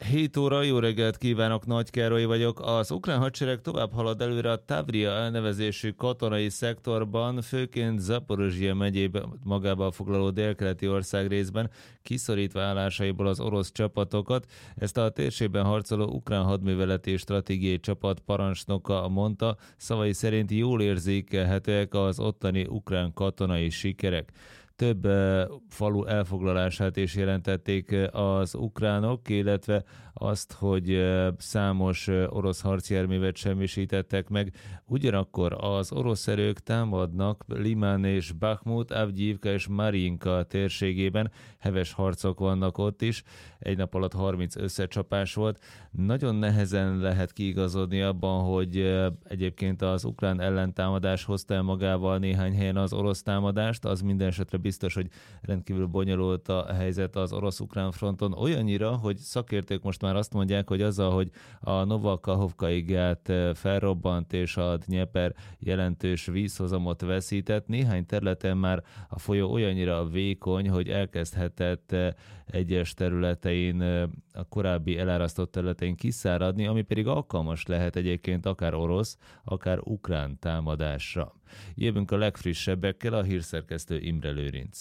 7 óra, jó reggelt kívánok, Nagy Károly vagyok. Az ukrán hadsereg tovább halad előre a Tavria elnevezésű katonai szektorban, főként Zaporozhye megyében magába foglaló délkeleti ország részben, kiszorítva állásaiból az orosz csapatokat. Ezt a térségben harcoló ukrán hadműveleti stratégiai csapat parancsnoka mondta, szavai szerint jól érzékelhetőek az ottani ukrán katonai sikerek. Több falu elfoglalását is jelentették az ukránok, illetve azt, hogy számos orosz harcjárművet semmisítettek meg. Ugyanakkor az orosz erők támadnak Limán és Bakhmut, Avgyivka és Marinka térségében. Heves harcok vannak ott is. Egy nap alatt 30 összecsapás volt. Nagyon nehezen lehet kiigazodni abban, hogy egyébként az ukrán ellentámadás hozta el magával néhány helyen az orosz támadást. Az minden esetre biztos, hogy rendkívül bonyolult a helyzet az orosz-ukrán fronton. Olyannyira, hogy szakértők most már azt mondják, hogy azzal, hogy a Novakahovkai gát felrobbant és a Dnyeper jelentős vízhozamot veszített, néhány területen már a folyó olyannyira vékony, hogy elkezdhetett egyes területein, a korábbi elárasztott területein kiszáradni, ami pedig alkalmas lehet egyébként akár orosz, akár ukrán támadásra. Jövünk a legfrissebbekkel, a hírszerkesztő Imre Lőrinc.